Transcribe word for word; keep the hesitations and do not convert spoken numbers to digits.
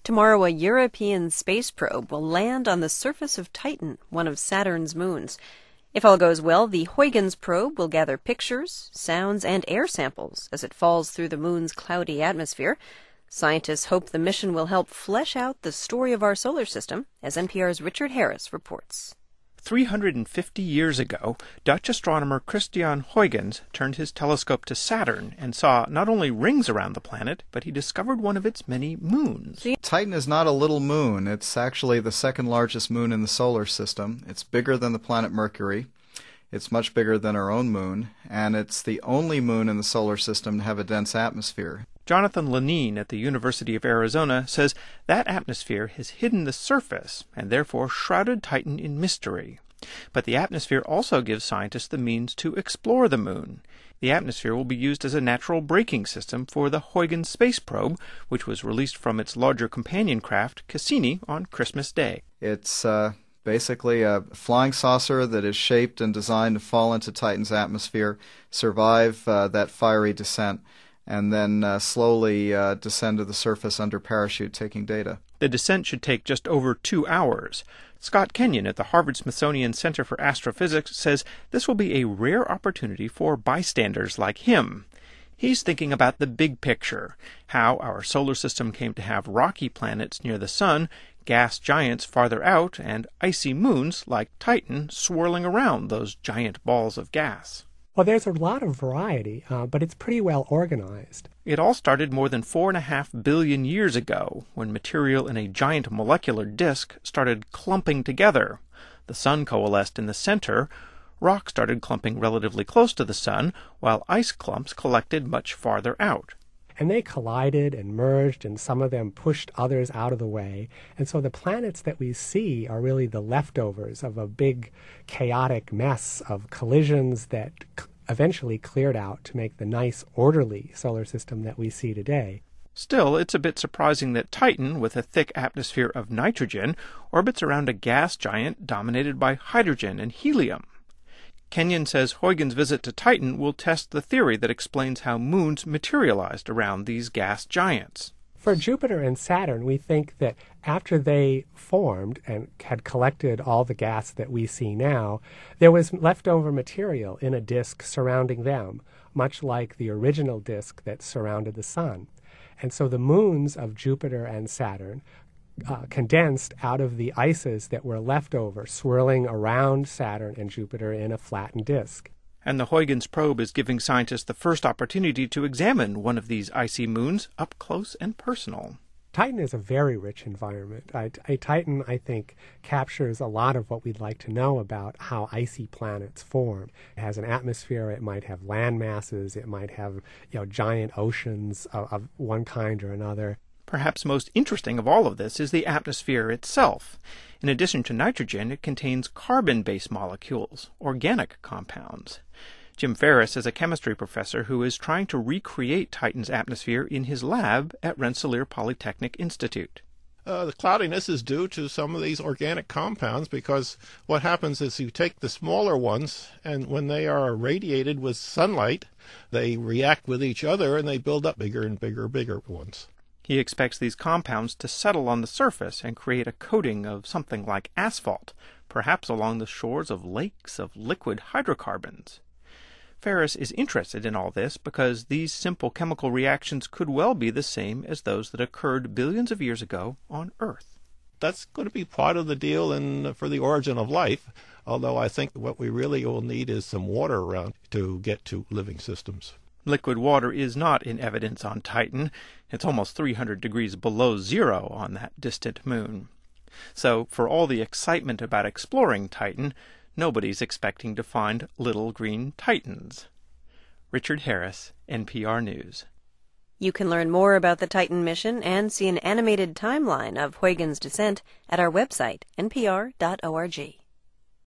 Tomorrow, a European space probe will land on the surface of Titan, one of Saturn's moons. If all goes well, the Huygens probe will gather pictures, sounds, and air samples as it falls through the moon's cloudy atmosphere. Scientists hope the mission will help flesh out the story of our solar system, as N P R's Richard Harris reports. three hundred fifty years ago, Dutch astronomer Christian Huygens turned his telescope to Saturn and saw not only rings around the planet, but he discovered one of its many moons. Titan is not a little moon. It's actually the second largest moon in the solar system. It's bigger than the planet Mercury. It's much bigger than our own moon, and it's the only moon in the solar system to have a dense atmosphere. Jonathan Lenine at the University of Arizona says that atmosphere has hidden the surface and therefore shrouded Titan in mystery. But the atmosphere also gives scientists the means to explore the moon. The atmosphere will be used as a natural braking system for the Huygens space probe, which was released from its larger companion craft, Cassini, on Christmas Day. It's uh, basically a flying saucer that is shaped and designed to fall into Titan's atmosphere, survive uh, that fiery descent, and then uh, slowly uh, descend to the surface under parachute, taking data. The descent should take just over two hours. Scott Kenyon at the Harvard-Smithsonian Center for Astrophysics says this will be a rare opportunity for bystanders like him. He's thinking about the big picture, how our solar system came to have rocky planets near the sun, gas giants farther out, and icy moons like Titan swirling around those giant balls of gas. Well, there's a lot of variety, uh, but it's pretty well organized. It all started more than four and a half billion years ago, when material in a giant molecular disk started clumping together. The sun coalesced in the center, rock started clumping relatively close to the sun, while ice clumps collected much farther out. And they collided and merged, and some of them pushed others out of the way. And so the planets that we see are really the leftovers of a big chaotic mess of collisions that c- eventually cleared out to make the nice, orderly solar system that we see today. Still, it's a bit surprising that Titan, with a thick atmosphere of nitrogen, orbits around a gas giant dominated by hydrogen and helium. Kenyon says Huygens' visit to Titan will test the theory that explains how moons materialized around these gas giants. For Jupiter and Saturn, we think that after they formed and had collected all the gas that we see now, there was leftover material in a disk surrounding them, much like the original disk that surrounded the sun. And so the moons of Jupiter and Saturn Uh, condensed out of the ices that were left over, swirling around Saturn and Jupiter in a flattened disk. And the Huygens probe is giving scientists the first opportunity to examine one of these icy moons up close and personal. Titan is a very rich environment. I, I, Titan, I think, captures a lot of what we'd like to know about how icy planets form. It has an atmosphere, it might have land masses, it might have you know, giant oceans of, of one kind or another. Perhaps most interesting of all of this is the atmosphere itself. In addition to nitrogen, it contains carbon-based molecules, organic compounds. Jim Ferris is a chemistry professor who is trying to recreate Titan's atmosphere in his lab at Rensselaer Polytechnic Institute. Uh, the cloudiness is due to some of these organic compounds, because what happens is you take the smaller ones, and when they are irradiated with sunlight, they react with each other and they build up bigger and bigger and bigger ones. He expects these compounds to settle on the surface and create a coating of something like asphalt, perhaps along the shores of lakes of liquid hydrocarbons. Ferris is interested in all this because these simple chemical reactions could well be the same as those that occurred billions of years ago on Earth. That's going to be part of the deal in, for the origin of life, although I think what we really will need is some water around to get to living systems. Liquid water is not in evidence on Titan. It's almost three hundred degrees below zero on that distant moon. So, for all the excitement about exploring Titan, nobody's expecting to find little green Titans. Richard Harris, N P R News. You can learn more about the Titan mission and see an animated timeline of Huygens' descent at our website, n p r dot org.